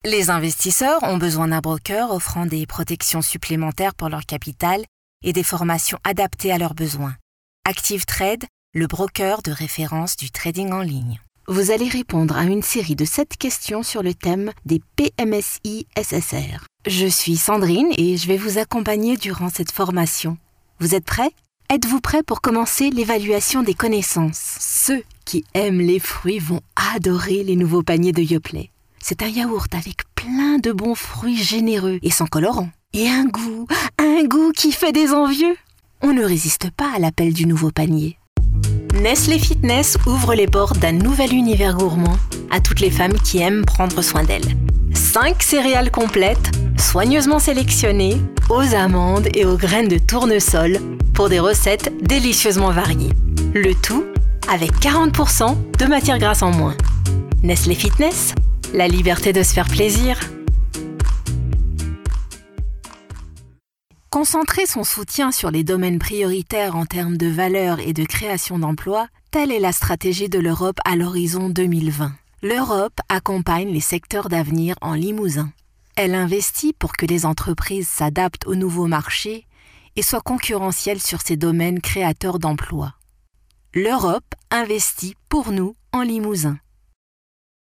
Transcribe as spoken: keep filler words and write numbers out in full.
Les investisseurs ont besoin d'un broker offrant des protections supplémentaires pour leur capital et des formations adaptées à leurs besoins. Active Trade, le broker de référence du trading en ligne. Vous allez répondre à une série de sept questions sur le thème des P M S I S S R. Je suis Sandrine et je vais vous accompagner durant cette formation. Vous êtes prêts ? Êtes-vous prêts pour commencer l'évaluation des connaissances ? Ceux qui aiment les fruits vont adorer les nouveaux paniers de Yoplait. C'est un yaourt avec plein de bons fruits généreux et sans colorant. Et un goût, un goût qui fait des envieux. On ne résiste pas à l'appel du nouveau panier. Nestlé Fitness ouvre les portes d'un nouvel univers gourmand à toutes les femmes qui aiment prendre soin d'elles. Cinq céréales complètes, soigneusement sélectionnées, aux amandes et aux graines de tournesol pour des recettes délicieusement variées. Le tout avec quarante pour cent de matière grasse en moins. Nestlé Fitness, la liberté de se faire plaisir. Concentrer son soutien sur les domaines prioritaires en termes de valeur et de création d'emplois, telle est la stratégie de l'Europe à l'horizon deux mille vingt. L'Europe accompagne les secteurs d'avenir en Limousin. Elle investit pour que les entreprises s'adaptent aux nouveaux marchés et soient concurrentielles sur ces domaines créateurs d'emplois. L'Europe investit pour nous en Limousin.